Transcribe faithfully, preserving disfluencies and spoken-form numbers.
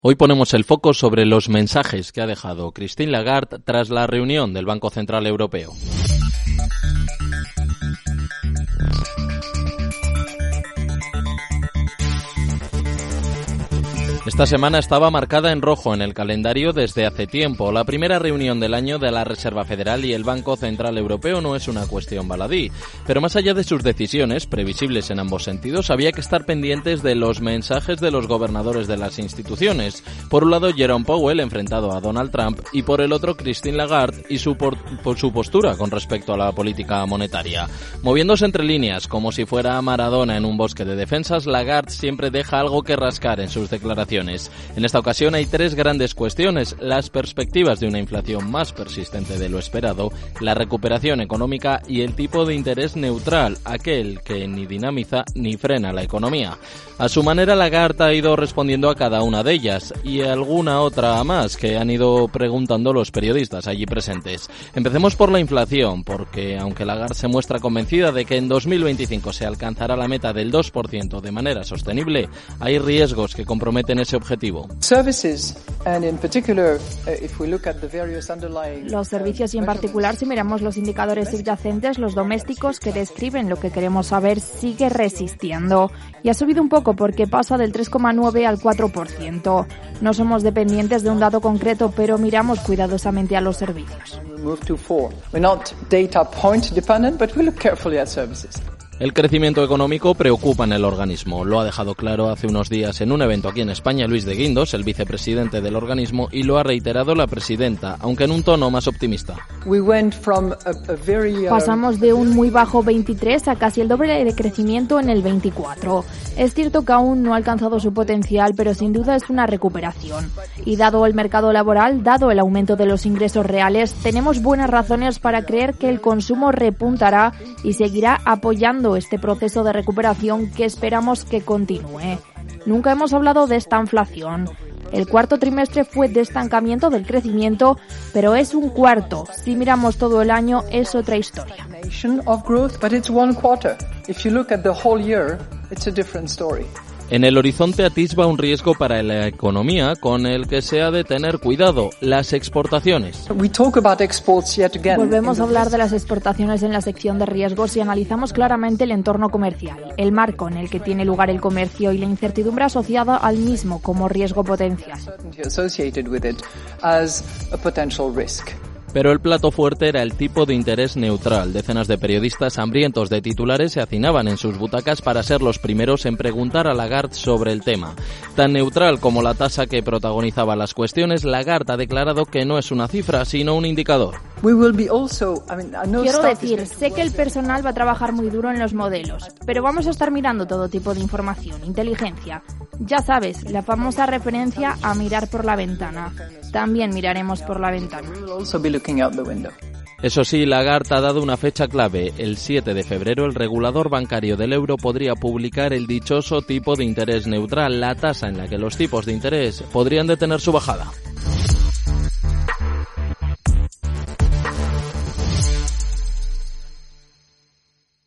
Hoy ponemos el foco sobre los mensajes que ha dejado Christine Lagarde tras la reunión del Banco Central Europeo. Esta semana estaba marcada en rojo en el calendario desde hace tiempo. La primera reunión del año de la Reserva Federal y el Banco Central Europeo no es una cuestión baladí, pero más allá de sus decisiones, previsibles en ambos sentidos, había que estar pendientes de los mensajes de los gobernadores de las instituciones. Por un lado, Jerome Powell, enfrentado a Donald Trump, y por el otro, Christine Lagarde y su, por, por su postura con respecto a la política monetaria. Moviéndose entre líneas, como si fuera Maradona en un bosque de defensas, Lagarde siempre deja algo que rascar en sus declaraciones. En esta ocasión hay tres grandes cuestiones: las perspectivas de una inflación más persistente de lo esperado, la recuperación económica y el tipo de interés neutral, aquel que ni dinamiza ni frena la economía. A su manera, Lagarde ha ido respondiendo a cada una de ellas y alguna otra más que han ido preguntando los periodistas allí presentes. Empecemos por la inflación, porque aunque Lagarde se muestra convencida de que en dos mil veinticinco se alcanzará la meta del dos por ciento de manera sostenible, hay riesgos que comprometen ese objetivo. Los servicios y en particular, si miramos los indicadores subyacentes, los domésticos que describen lo que queremos saber, sigue resistiendo y ha subido un poco porque pasa del tres coma nueve al cuatro por ciento. No somos dependientes de un dato concreto, pero miramos cuidadosamente a los servicios. El crecimiento económico preocupa en el organismo. Lo ha dejado claro hace unos días en un evento aquí en España Luis de Guindos, el vicepresidente del organismo, y lo ha reiterado la presidenta, aunque en un tono más optimista. Pasamos de un muy bajo veintitrés a casi el doble de crecimiento en el veinticuatro. Es cierto que aún no ha alcanzado su potencial, pero sin duda es una recuperación. Y dado el mercado laboral, dado el aumento de los ingresos reales, tenemos buenas razones para creer que el consumo repuntará y seguirá apoyando este proceso de recuperación que esperamos que continúe. Nunca hemos hablado de esta inflación. El cuarto trimestre fue de estancamiento del crecimiento, pero es un cuarto. Si miramos todo el año, es otra historia. En el horizonte atisba un riesgo para la economía con el que se ha de tener cuidado: las exportaciones. Volvemos a hablar de las exportaciones en la sección de riesgos y analizamos claramente el entorno comercial, el marco en el que tiene lugar el comercio y la incertidumbre asociada al mismo como riesgo potencial. Pero el plato fuerte era el tipo de interés neutral. Decenas de periodistas hambrientos de titulares se hacinaban en sus butacas para ser los primeros en preguntar a Lagarde sobre el tema. Tan neutral como la tasa que protagonizaba las cuestiones, Lagarde ha declarado que no es una cifra, sino un indicador. Quiero decir, sé que el personal va a trabajar muy duro en los modelos, pero vamos a estar mirando todo tipo de información, inteligencia. Ya sabes, la famosa referencia a mirar por la ventana. También miraremos por la ventana. Eso sí, Lagarde ha dado una fecha clave. El siete de febrero, el regulador bancario del euro podría publicar el dichoso tipo de interés neutral, la tasa en la que los tipos de interés podrían detener su bajada.